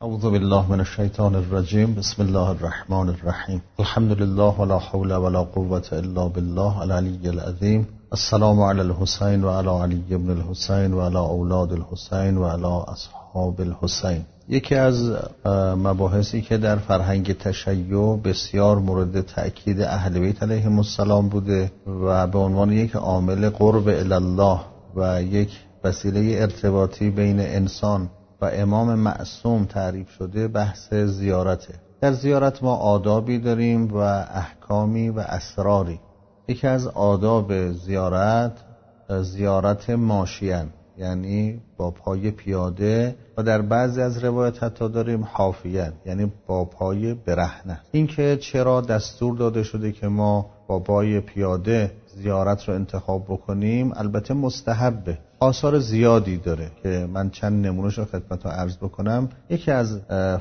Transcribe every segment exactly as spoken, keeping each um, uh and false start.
اعوذ بالله من الشیطان الرجیم. بسم الله الرحمن الرحیم. الحمد لله ولا حول ولا قوة الا بالله العلی العظیم. السلام علی الحسین و علی علی ابن الحسین و علی اولاد الحسین و علی اصحاب الحسین. یکی از مباحثی که در فرهنگ تشیع بسیار مورد تأکید اهل بیت علیهم السلام بوده و به عنوان یک عامل قرب الی الله و یک وسیله ارتباطی بین انسان و امام معصوم تعریف شده بحث زیارته. در زیارت ما آدابی داریم و احکامی و اسراری. یکی از آداب زیارت زیارت ماشیان، یعنی با پای پیاده، و در بعضی از روایت حتی داریم حافیان، یعنی با پای برهنه. این که چرا دستور داده شده که ما با پای پیاده زیارت رو انتخاب بکنیم، البته مستحبه. آثار زیادی داره که من چند نمونهش رو خدمتتون عرض بکنم. یکی از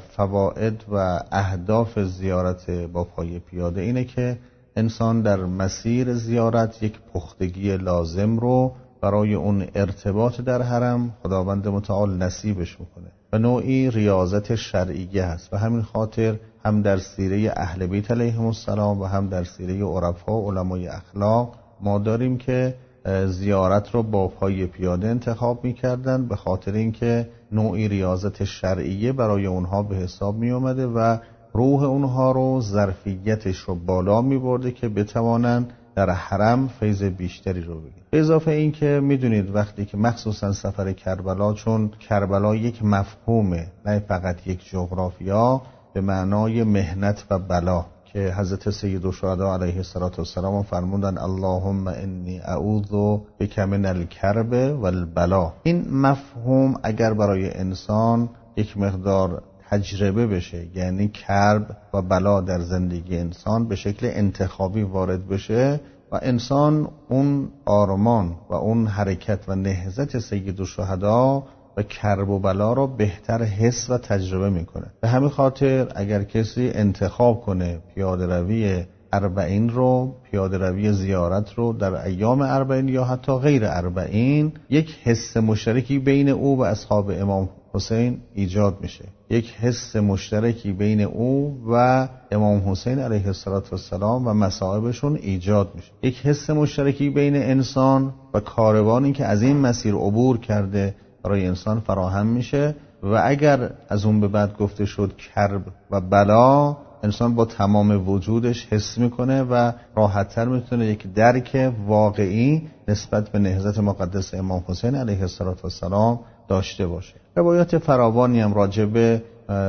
فواید و اهداف زیارت با پای پیاده اینه که انسان در مسیر زیارت یک پختگی لازم رو برای اون ارتباط در حرم خداوند متعال نصیبش میکنه و نوعی ریاضت شرعیه هست. و همین خاطر هم در سیره اهل بیت علیهم السلام و هم در سیره عرفا و علمای اخلاق ما داریم که زیارت رو با پای پیاده انتخاب میکردن، به خاطر اینکه نوعی ریاضت شرعیه برای اونها به حساب می اومده و روح اونها رو، ظرفیتش رو بالا می برده که بتوانن در حرم فیض بیشتری رو بگیرن. به اضافه این که میدونید وقتی که مخصوصا سفر کربلا، چون کربلا یک مفهومه نه فقط یک جغرافیا، به معنای مهنت و بلا، که حضرت سید الشهدا علیه السلام فرمودن اللهم انی اعوذ بک من الکرب والبلا. این مفهوم اگر برای انسان یک مقدار تجربه بشه، یعنی کرب و بلا در زندگی انسان به شکل انتخابی وارد بشه و انسان اون آرمان و اون حرکت و نهضت سید الشهدا و کرب و بلا رو بهتر حس و تجربه میکنه. به همین خاطر اگر کسی انتخاب کنه پیاده روی اربعین رو، پیاده روی زیارت رو در ایام اربعین یا حتی غیر اربعین، یک حس مشترکی بین او و اصحاب امام حسین ایجاد میشه. یک حس مشترکی بین او و امام حسین علیه السلام و مصائبشون ایجاد میشه. یک حس مشترکی بین انسان و کاروانی که از این مسیر عبور کرده برای انسان فراهم میشه. و اگر از اون به بعد گفته شد کرب و بلا، انسان با تمام وجودش حس میکنه و راحت‌تر میتونه یک درک واقعی نسبت به نهضت مقدس امام حسین علیه السلام داشته باشه. روایات فراوانی هم راجع به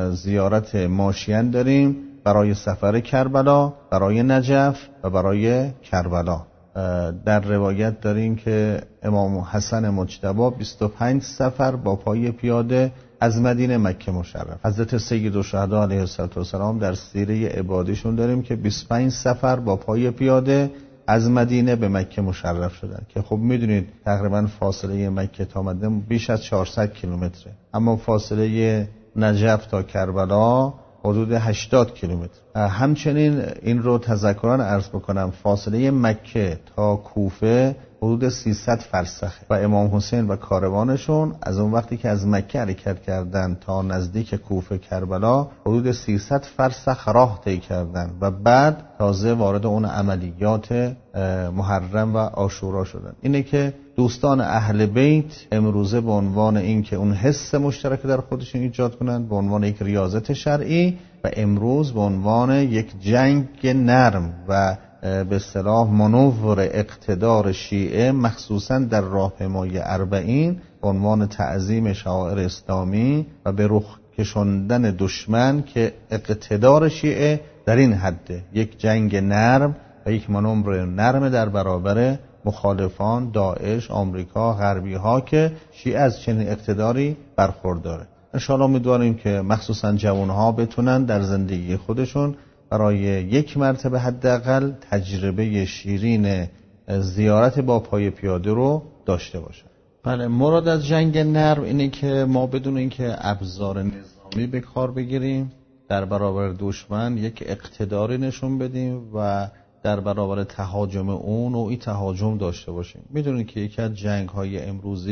زیارت ماشیان داریم برای سفر کربلا، برای نجف و برای کربلا. در روایت داریم که امام حسن مجتبی بیست و پنج سفر با پای پیاده از مدینه مکه مشرف. حضرت سید الشهدا علیه السلام در سیره عبادیشون داریم که بیست و پنج سفر با پای پیاده از مدینه به مکه مشرف شدن، که خب میدونید تقریبا فاصله مکه تا مدینه بیش از چهارصد کیلومتره، اما فاصله نجف تا کربلا حدود هشتاد کیلومتر. همچنین این رو تذکران عرض بکنم، فاصله مکه تا کوفه حدود سیصد فرسخه و امام حسین و کاروانشون از اون وقتی که از مکه حرکت کردن تا نزدیک کوفه کربلا حدود سیصد فرسخ راه طی کردن و بعد تازه وارد اون عملیات محرم و عاشورا شدن. اینه که دوستان اهل بیت امروزه به عنوان این که اون حس مشترک در خودشون ایجاد کنن، به عنوان یک ریاضت شرعی، و امروز به عنوان یک جنگ نرم و به اصطلاح منور اقتدار شیعه، مخصوصا در راهپیمایی اربعین، به عنوان تعظیم شعائر اسلامی و به رخ کشاندن دشمن که اقتدار شیعه در این حده، یک جنگ نرم و یک منور نرم در برابر مخالفان داعش، آمریکا، غربی ها که شیعه از چنین اقتداری برخورداره. انشاءالله امیدواریم که مخصوصا جوانها بتونن در زندگی خودشون برای یک مرتبه حداقل تجربه شیرین زیارت با پای پیاده رو داشته باشن. بله، مراد از جنگ نرم اینه که ما بدون اینکه ابزار نظامی به کار بگیریم در برابر دشمن یک اقتداری نشون بدیم و در برابر تهاجم اون نوعی تهاجم داشته باشیم. میدونید که یکی از جنگ‌های امروزی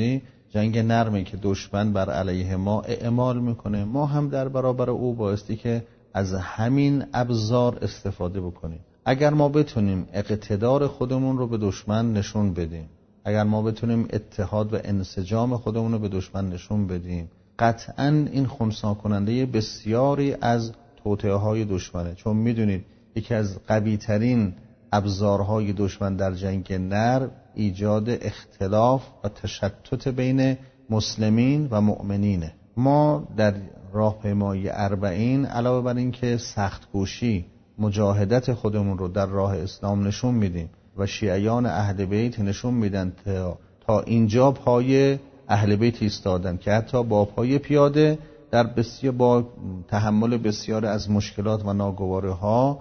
جنگ نرمی که دشمن بر علیه ما اعمال میکنه، ما هم در برابر او بایستی که از همین ابزار استفاده بکنیم. اگر ما بتونیم اقتدار خودمون رو به دشمن نشون بدیم، اگر ما بتونیم اتحاد و انسجام خودمون رو به دشمن نشون بدیم، قطعاً این خنثی کننده بسیاری از توطئه های دشمنه. چون میدونید یکی از قوی ترین ابزارهای دشمن در جنگ نر ایجاد اختلاف و تشتت بین مسلمین و مؤمنینه. ما در راهپیمایی اربعین علاوه بر این که سخت کوشی مجاهدت خودمون رو در راه اسلام نشون میدیم و شیعیان اهل بیت نشون میدن تا, تا اینجا پای اهل بیت ایستادن که حتی با پای پیاده در بسیار با تحمل بسیار از مشکلات و ناگوارها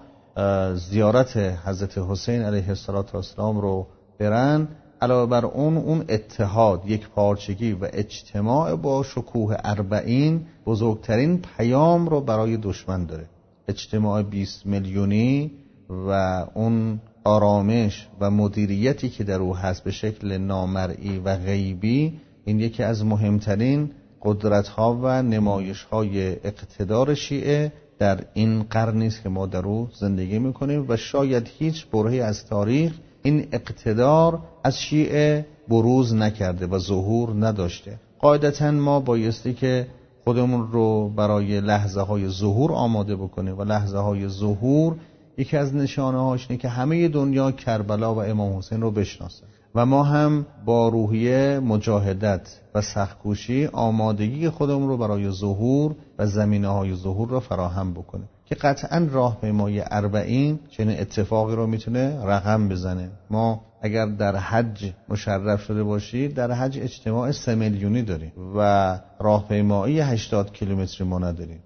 زیارت حضرت حسین علیه السلام رو برن. علاوه بر اون اون اتحاد، یک پارچگی و اجتماع با شکوه اربعین بزرگترین پیام رو برای دشمن داره. اجتماع بیست میلیونی و اون آرامش و مدیریتی که در او هست به شکل نامرئی و غیبی، این یکی از مهمترین قدرت‌ها و نمایش‌های اقتدار شیعه در این قرنی است که ما در او زندگی می‌کنیم و شاید هیچ برهه‌ای از تاریخ این اقتدار از شیعه بروز نکرده و ظهور نداشته. قاعدتاً ما بایستی که خودمون رو برای لحظه های ظهور آماده بکنیم و لحظه های ظهور یکی از نشانه هاش اینه که همه دنیا کربلا و امام حسین رو بشناسه و ما هم با روحیه مجاهدت و سخت‌کوشی آمادگی خودمون رو برای ظهور و زمینه های ظهور رو فراهم بکنیم که قطعاً راهپیمایی اربعین چنین اتفاقی رو میتونه رقم بزنه. ما اگر در حج مشرف شده باشید، در حج اجتماع سه میلیونی داریم و راهپیمایی هشتاد کیلومتری ما نداریم.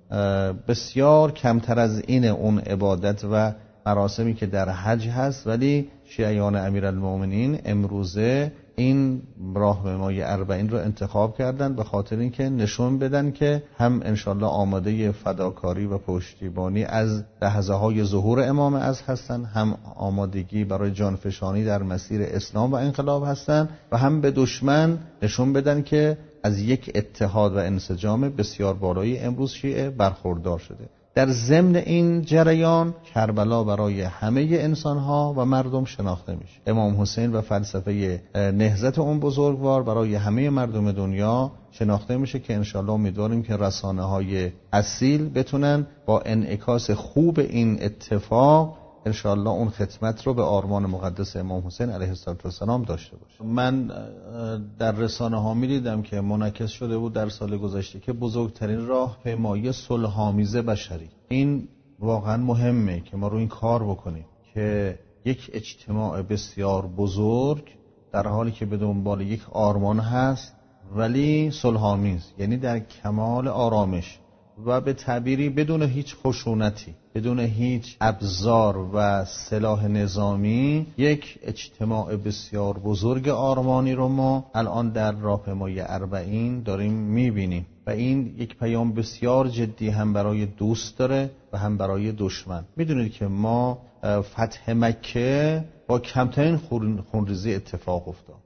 بسیار کمتر از این اون عبادت و مراسمی که در حج هست، ولی شیعیان امیرالمومنین امروزه این راهپیمایی اربعین رو انتخاب کردن به خاطر اینکه نشون بدن که هم انشالله آماده فداکاری و پشتیبانی از لحظه های ظهور امام عصر هستن، هم آمادگی برای جانفشانی در مسیر اسلام و انقلاب هستن و هم به دشمن نشون بدن که از یک اتحاد و انسجام بسیار بالایی امروز شیعه برخوردار شده. در ضمن این جریان کربلا برای همه انسانها و مردم شناخته میشه. امام حسین و فلسفه نهضت اون بزرگوار برای همه مردم دنیا شناخته میشه که انشالله امیدواریم که رسانه های اصیل بتونن با انعکاس خوب این اتفاق انشالله اون خدمت رو به آرمان مقدس امام حسین علیه السلام داشته باشه. من در رسانه ها می دیدم که منعکس شده بود در سال گذشته که بزرگترین راهپیمایی صلح‌آمیز بشری. این واقعا مهمه که ما رو این کار بکنیم که یک اجتماع بسیار بزرگ در حالی که به دنبال یک آرمان هست ولی صلح‌آمیز، یعنی در کمال آرامش و به تعبیری بدون هیچ خشونتی، بدون هیچ ابزار و سلاح نظامی، یک اجتماع بسیار بزرگ آرمانی رو ما الان در راهپیمایی اربعین داریم میبینیم و این یک پیام بسیار جدی هم برای دوست داره و هم برای دشمن. میدونید که ما فتح مکه با کمترین خونریزی اتفاق افتاد.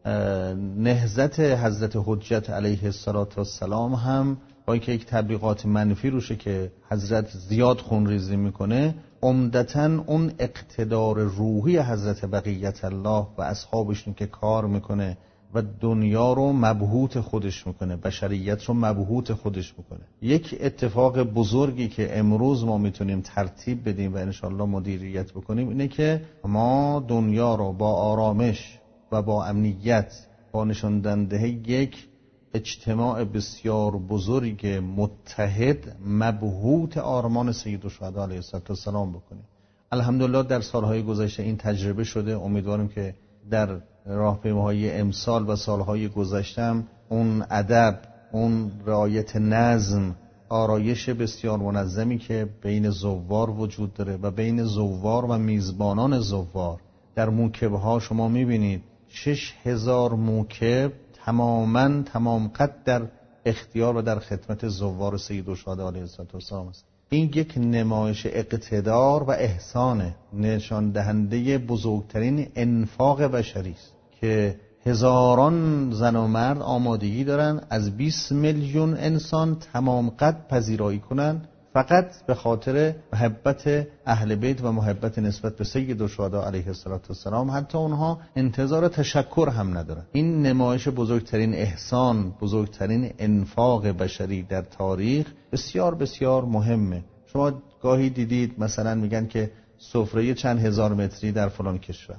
نهضت حضرت حجت علیه السلام هم با اینکه یک تبلیغات منفی روشه که حضرت زیاد خونریزی میکنه، عمدتاً اون اقتدار روحی حضرت بقیت الله و اصحابشون که کار میکنه و دنیا رو مبهوت خودش میکنه، بشریت رو مبهوت خودش میکنه. یک اتفاق بزرگی که امروز ما میتونیم ترتیب بدیم و انشالله مدیریت بکنیم اینه که ما دنیا رو با آرامش و با امنیت، با نشان دهنده یک اجتماع بسیار بزرگ متحد مبهوت آرمان سید الشهدا علیه السلام بکنیم. الحمدلله در سالهای گذشته این تجربه شده. امیدوارم که در راهپیماهای امسال و سالهای گذشته هم اون ادب، اون رعایت نظم، آرایش بسیار منظمی که بین زوار وجود داره و بین زوار و میزبانان زوار در موکبها شما میبینید شش هزار موکب تماما تمام قد در اختیار و در خدمت زوار سید الشهدا علیه السلام است. این یک نمایش اقتدار و احسانه، نشان دهنده بزرگترین انفاق بشری است که هزاران زن و مرد آمادگی دارن از بیست میلیون انسان تمام قد پذیرایی کنن، فقط به خاطر محبت اهل بیت و محبت نسبت به سید الشهدا علیه السلام. حتی اونها انتظار تشکر هم ندارن. این نمایش بزرگترین احسان، بزرگترین انفاق بشری در تاریخ بسیار بسیار مهمه. شما گاهی دیدید مثلا میگن که سفره چند هزار متری در فلان کشور،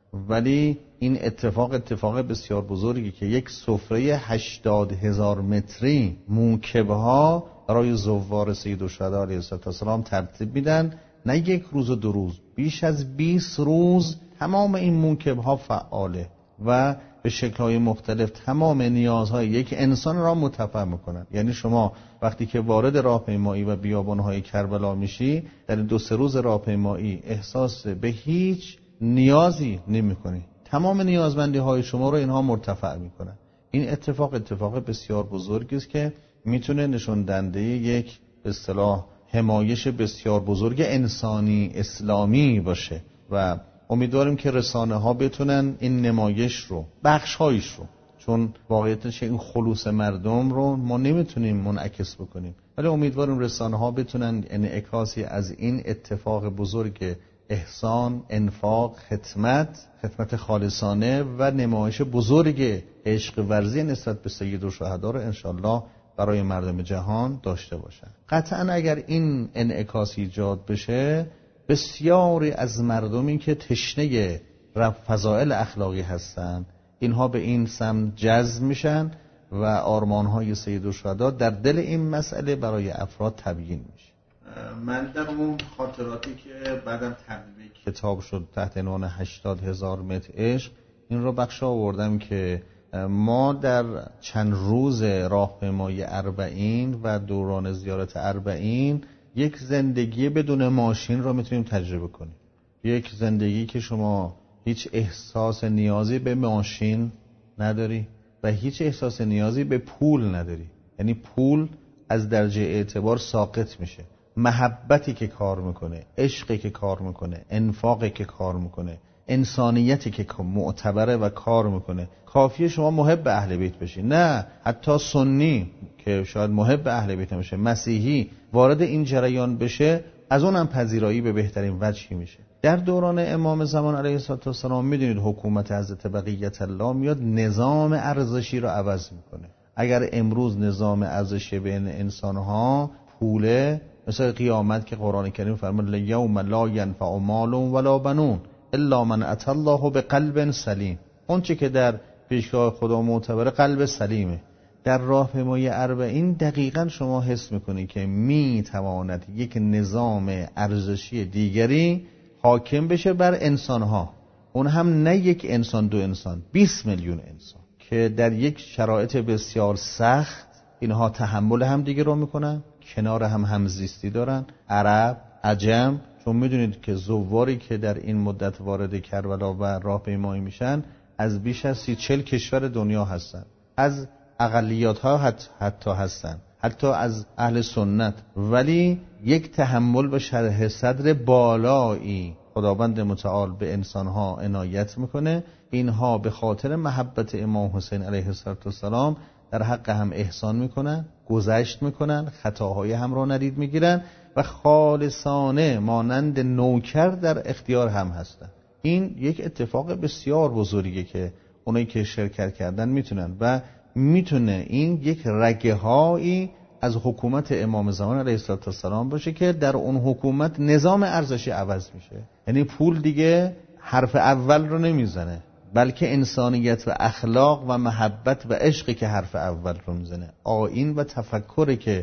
ولی این اتفاق اتفاق بسیار بزرگی که یک سفره هشتاد هزار متری موکبها برای زوار سید الشهدا علیه السلام ترتیب میدن، نه یک روز و دو روز، بیش از بیست روز تمام این موکبها فعاله و به شکل‌های مختلف تمام نیازهای یک انسان را متفهم میکنن. یعنی شما وقتی که وارد راهپیمایی و بیابان‌های کربلا میشی، در دو سه روز راهپیمایی احساس به هیچ نیازی نمی‌کنی، تمام نیازمندی‌های شما رو اینها مرتفع میکنن. این اتفاق اتفاق بسیار بزرگی است که میتونه نشون دهنده یک به اصطلاح حمایش بسیار بزرگ انسانی اسلامی باشه و امیدواریم که رسانه ها بتونن این نمایش رو، بخش هایش رو، چون واقعیتش این خلوص مردم رو ما نمیتونیم منعکس بکنیم، ولی امیدواریم رسانه ها بتونن انعکاسی از این اتفاق بزرگ احسان، انفاق، خدمت، خدمت خالصانه و نمایش بزرگ عشق ورزی نسبت به سید الشهدا رو انشالله برای مردم جهان داشته باشن. قطعا اگر این انعکاس ایجاد بشه، بسیاری از مردمی که تشنه فضائل اخلاقی هستن، اینها به این سمت جذب میشن و آرمانهای سید الشهدا در دل این مسئله برای افراد تبیین میشه. من در اون خاطراتی که بعدم تبدیل کتاب شد تحت عنوان هشتاد هزار متر عشق، این رو بخش آوردم که ما در چند روز راهپیمایی اربعین و دوران زیارت اربعین یک زندگی بدون ماشین رو میتونیم تجربه کنیم. یک زندگی که شما هیچ احساس نیازی به ماشین نداری و هیچ احساس نیازی به پول نداری. یعنی پول از درجه اعتبار ساقط میشه. محبتی که کار میکنه، عشقی که کار میکنه، انفاقی که کار میکنه، انسانیتی که معتبره و کار میکنه. کافیه شما محب اهل بیت بشی، نه حتی سنی که شاید محب اهل بیت نمیشه، مسیحی وارد این جریان بشه، از اونم پذیرایی به بهترین وجهی میشه. در دوران امام زمان علیه السلام میدونید حکومت حضرت بقیت الله میاد نظام ارزشی رو عوض میکنه. اگر امروز نظام ارزشی بین انسانها پوله، مثل قیامت که قرآن کریم فرمود یوم لا ینفع مال ولا بنون الا من اتى الله بقلب سلیم. اون چی که در پیشگاه خدا معتبر قلب سلیمه. در راهپیمایی اربعین دقیقاً شما حس میکنی که میتواند یک نظام ارزشی دیگری حاکم بشه بر انسانها، اون هم نه یک انسان دو انسان، بیست میلیون انسان که در یک شرایط بسیار سخت اینها تحمل هم دیگه رو میکنن، کنار هم همزیستی دارن، عرب، عجم. چون میدونید که زواری که در این مدت وارد کربلا و راهپیمایی میشن از بیش از سی چل کشور دنیا هستن، از اقلیات ها حت حتی هستن، حتی از اهل سنت، ولی یک تحمل به شرح صدر بالایی خداوند متعال به انسان ها عنایت میکنه. اینها به خاطر محبت امام حسین علیه السلام در حق هم احسان میکنن، گذشت میکنن، خطاهای هم را ندید میگیرن و خالصانه مانند نوکر در اختیار هم هستن. این یک اتفاق بسیار بزرگیه که اونایی که شرکت کردن میتونن و میتونه این یک رگه هایی از حکومت امام زمان علیه السلام باشه که در اون حکومت نظام ارزشی عوض میشه. یعنی پول دیگه حرف اول رو نمیزنه، بلکه انسانیت و اخلاق و محبت و عشقی که حرف اول رو میزنه. آیین و تفکری که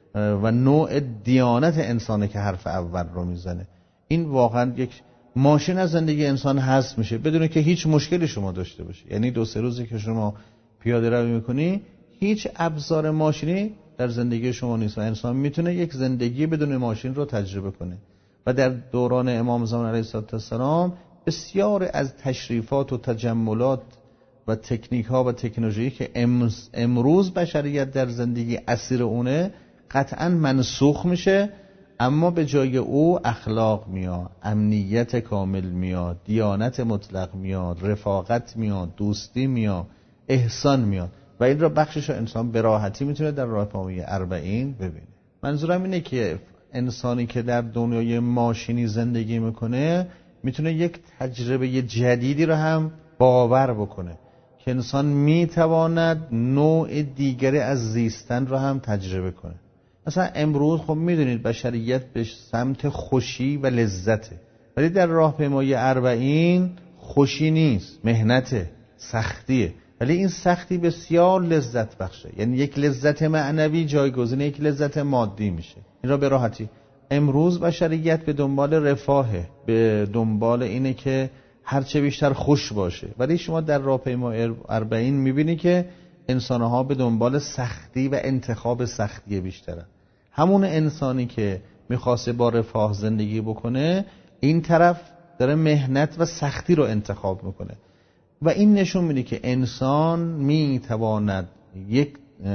و نوع دیانت انسانه که حرف اول رو میزنه. این واقعا یک ماشین از زندگی انسان حذف میشه بدون که هیچ مشکلی شما داشته باشه. یعنی دو سه روزی که شما پیاده روی میکنی هیچ ابزار ماشینی در زندگی شما نیست و انسان میتونه یک زندگی بدون ماشین رو تجربه کنه. و در دوران امام زمان علیه السلام بسیار از تشریفات و تجملات و تکنیک ها و تکنولوژی که امروز بشریت در زندگی اسیر اونه قطعا منسوخ میشه اما به جای او اخلاق میاد، امنیت کامل میاد، دیانت مطلق میاد، رفاقت میاد، دوستی میاد، احسان میاد و این را بخشش انسان به راحتی میتونه در راهپیمایی اربعین ببینه. منظورم اینه که انسانی که در دنیای ماشینی زندگی میکنه میتونه یک تجربه جدیدی رو هم باور بکنه که انسان میتواند نوع دیگری از زیستن رو هم تجربه کنه. مثلا امروز خب میدونید بشریت به سمت خوشی و لذته، ولی در راهپیمایی اربعین خوشی نیست، مهنته، سختیه، ولی این سختی بسیار لذت بخشه. یعنی یک لذت معنوی جایگزین یک لذت مادی میشه. این را به راحتی امروز بشریت به دنبال رفاهه، به دنبال اینه که هرچه بیشتر خوش باشه، ولی شما در راهپیمایی اربعین میبینی که انسانها به دنبال سختی و انتخاب سختی بیشتره. همون انسانی که میخواسته با رفاه زندگی بکنه این طرف داره مهنت و سختی رو انتخاب میکنه و این نشون میده که انسان میتواند یک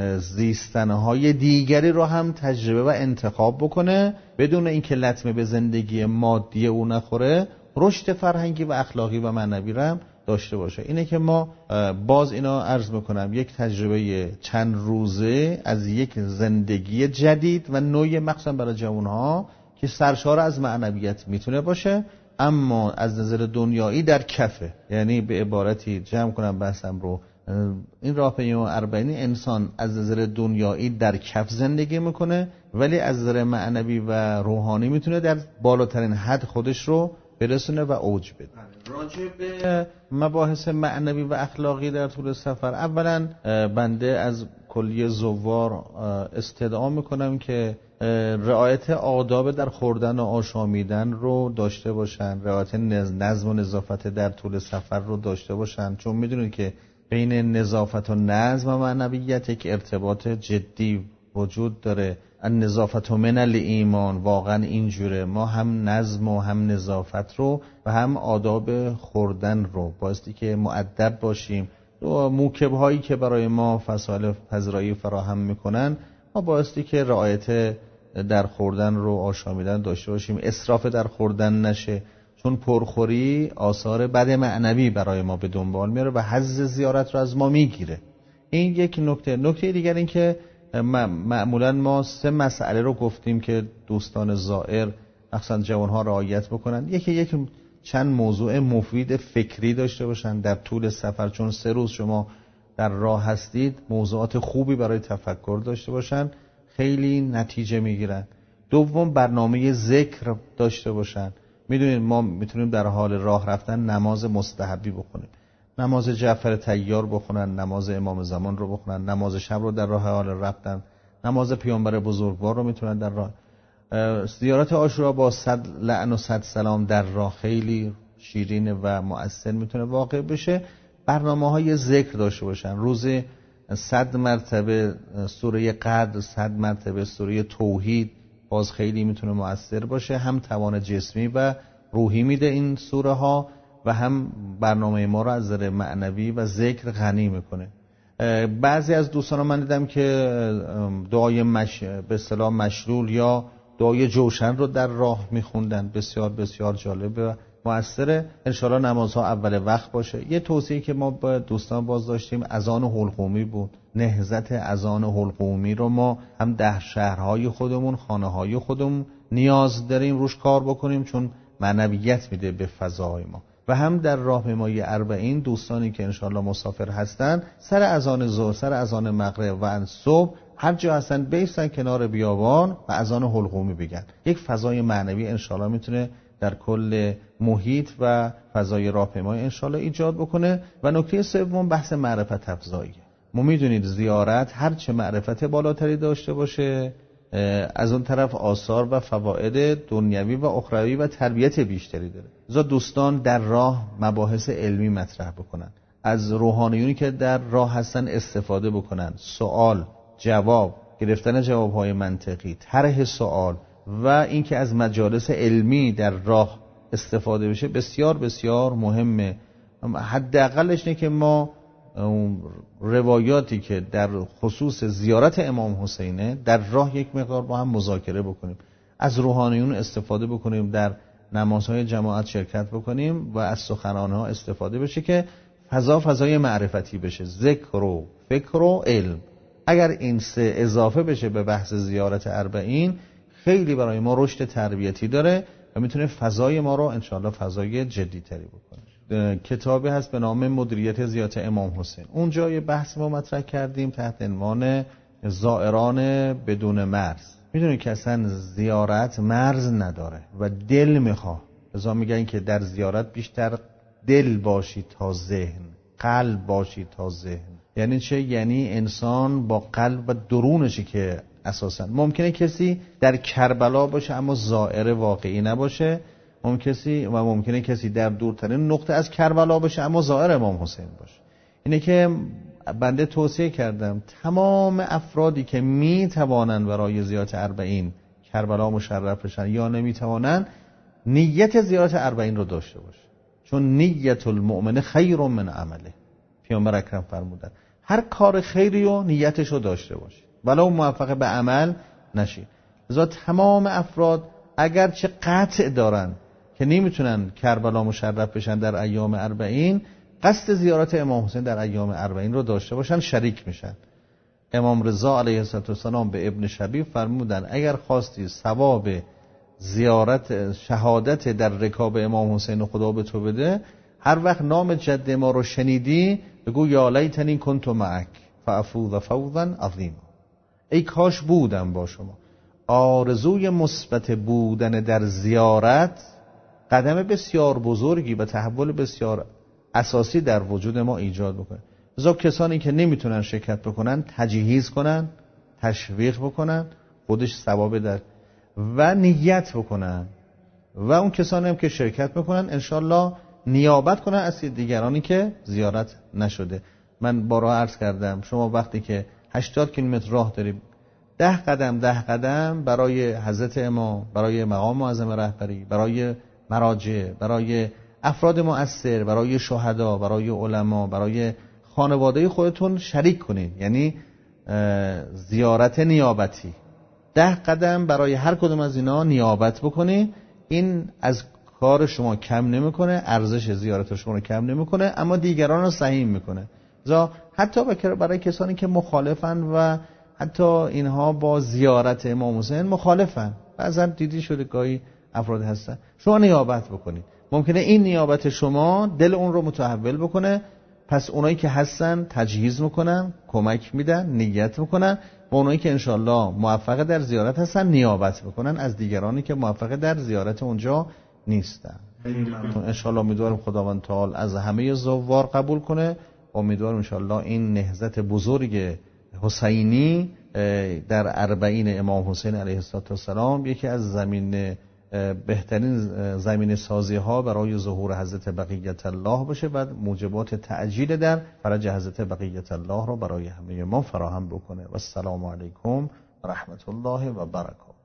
زیستنهای دیگری رو هم تجربه و انتخاب بکنه بدون اینکه لطمه به زندگی مادی او نخوره، رشد فرهنگی و اخلاقی و معنوی رو هم داشته باشه. اینه که ما باز اینا عرض میکنم یک تجربه چند روزه از یک زندگی جدید و نوعی مخصوصا برای جوانها که سرشار از معنویت میتونه باشه اما از نظر دنیایی در کفه. یعنی به عبارتی جمع کنم بحثم رو، این راهپیمایی اربعینی انسان از نظر دنیایی در کف زندگی میکنه ولی از نظر معنوی و روحانی میتونه در بالاترین حد خودش رو برسونه و اوج بده. راجع به مباحث معنوی و اخلاقی در طول سفر، اولا بنده از کلیه زوار استدعا میکنم که رعایت آداب در خوردن و آشامیدن رو داشته باشن، رعایت نظم و نظافت در طول سفر رو داشته باشن، چون میدونید که بین نظافت و نظم و معنویت یک ارتباط جدی وجود داره. النظافت من الایمان، واقعا اینجوره. ما هم نظم و هم نظافت رو و هم آداب خوردن رو بایستی که مؤدب باشیم. موکب هایی که برای ما فضایل پذیرایی فراهم میکنن ما بایستی که رعایت در خوردن رو آشامیدن داشته باشیم، اسراف در خوردن نشه، چون پرخوری آثار بد معنوی برای ما به دنبال میاره و حظ زیارت رو از ما میگیره. این یک نکته. نکته دیگر این که معمولا ما سه مسئله رو گفتیم که دوستان زائر مخصوصا جوانها رعایت بکنن. یکی یک چند موضوع مفید فکری داشته باشن در طول سفر، چون سه روز شما در راه هستید، موضوعات خوبی برای تفکر داشته باشن، خیلی نتیجه میگیرن. دوم برنامه ذکر داشته باشن. میدونید ما میتونیم در حال راه رفتن نماز مستحبی بخونیم، نماز جعفر طیار بخونن، نماز امام زمان رو بخونن، نماز شب رو در راه حال رفتن، نماز پیامبر بزرگوار رو میتونن در راه. زیارت عاشورا با صد لعن و صد سلام در راه خیلی شیرین و مؤثر میتونه واقع بشه. برنامه‌های ذکر داشته باشن، روز صد مرتبه سوره قدر، صد مرتبه سوره توحید، باز خیلی میتونه مؤثر باشه. هم توان جسمی و روحی میده این سوره ها و هم برنامه ما رو از نظر معنوی و ذکر غنی میکنه. بعضی از دوستان من دیدم که دعای مش... به اصطلاح مشلول یا دعای جوشن رو در راه میخوندن، بسیار بسیار جالب و مؤثره. انشالله نمازها اول وقت باشه. یه توصیه که ما با دوستان باز داشتیم اذان حلقومی بود. نهضت اذان حلقومی رو ما هم در شهرهای خودمون، خانه‌های خودمون نیاز داریم روش کار بکنیم، چون معنویت میده به فضای ما. و هم در راهپیمایی اربعین دوستانی که انشالله مسافر هستن سر اذان ظهر، سر اذان مغرب و صبح هر جا هستن بیستن کنار بیابان و اذان حلقومی بگن. یک فضای معنوی انشالله میتونه در کل محیط و فضای راهپیمایی انشالله ایجاد بکنه. و نکته سوم بحث معرفت افزایی. ما میدونید زیارت هر چه معرفت بالاتری داشته باشه از اون طرف آثار و فواید دنیوی و اخروی و تربیت بیشتری داره. لذا دوستان در راه مباحث علمی مطرح بکنن، از روحانیونی که در راه هستن استفاده بکنن، سوال جواب، گرفتن جوابهای منطقی، طرح سوال و اینکه از مجالس علمی در راه استفاده بشه بسیار بسیار مهمه. حداقلش اینه که ما روایاتی که در خصوص زیارت امام حسینه در راه یک مقدار با هم مذاکره بکنیم. از روحانیون استفاده بکنیم، در نمازهای جماعت شرکت بکنیم و از سخنانها استفاده بشه که فضا فضای معرفتی بشه، ذکر و فکر و علم. اگر این سه اضافه بشه به بحث زیارت اربعین، خیلی برای ما رشد تربیتی داره و میتونه فضای ما رو انشاءالله فضای جدی تری بکنه. کتابی هست به نام مدیریت زیارت امام حسین. اونجا یه بحث ما مطرح کردیم تحت عنوان زائران بدون مرز. میدونید که اصلا زیارت مرز نداره و دل میخواه. لذا میگن که در زیارت بیشتر دل باشی تا ذهن، قلب باشی تا ذهن. یعنی چه؟ یعنی انسان با قلب و درونشی که اساسا ممکنه کسی در کربلا باشه اما زائر واقعی نباشه، ممکنه کسی و ممکنه کسی در دورترین نقطه از کربلا باشه اما زائر امام حسین باشه. اینه که بنده توصیه کردم تمام افرادی که میتوانن برای زیارت اربعین کربلا مشرف بشن یا نمیتوانن، نیت زیارت اربعین رو داشته باشه، چون نیت المؤمن خیر من عمله. پیامبر اکرم فرمودن هر کار خیری رو نیتش رو داشته باشه ولو موفق به عمل نشی. لذا تمام افراد اگرچه قطع دارن که نمیتونن کربلا مشرف بشن در ایام اربعین، قصد زیارت امام حسین در ایام اربعین رو داشته باشن، شریک میشن. امام رضا علیه السلام به ابن شبیب فرمودن اگر خواستی ثواب زیارت شهادت در رکاب امام حسین خدا به تو بده، هر وقت نام جد ما رو شنیدی بگو یا لیتنی کنت معک فافوز فوزا عظیما. ای کاش بودم با شما. آرزوی مثبت بودن در زیارت قدم بسیار بزرگی و تحول بسیار اساسی در وجود ما ایجاد بکنه. لذا کسانی که نمیتونن شرکت بکنن تجهیز کنن، تشویق بکنن، خودش ثواب در و نیت بکنن، و اون کسانی هم که شرکت بکنن انشالله نیابت کنن از دیگرانی که زیارت نشده. من بارها عرض کردم شما وقتی که هشتاد کیلومتر راه داری، ده قدم ده قدم برای حضرت امام، برای مقام معظم رهبری، برای مراجع، برای افراد مؤثر، برای شهدا، برای علما، برای خانواده خودتون شریک کنید. یعنی زیارت نیابتی، ده قدم برای هر کدوم از اینا نیابت بکنید. این از کار شما کم نمیکنه، ارزش زیارت شما رو کم نمیکنه، اما دیگران رو سهیم میکنه. زا حتی برای کسانی که مخالفن و حتی اینها با زیارت امام حسین مخالفن، بعضا دیدی شده گاهی افراد هستن، شما نیابت بکنید. ممکنه این نیابت شما دل اون رو متحول بکنه، پس اونایی که هستن تجهیز میکنن، کمک میدن، نیت میکنن، و اونایی که انشالله موفق در زیارت هستن نیابت میکنن از دیگرانی که موفق در زیارت اونجا نیستن. انشالله امیدوارم خداوند تعالی از همه زوار قبول کنه. امیدوارم انشالله این نهضت بزرگ حسینی در اربعین امام حسین علیه السلام یکی از زمین بهترین زمین سازی ها برای ظهور حضرت بقیت الله باشه و موجبات تعجیل در فرج حضرت بقیت الله را برای همه ما فراهم بکنه. و السلام علیکم و رحمت الله و برکاته.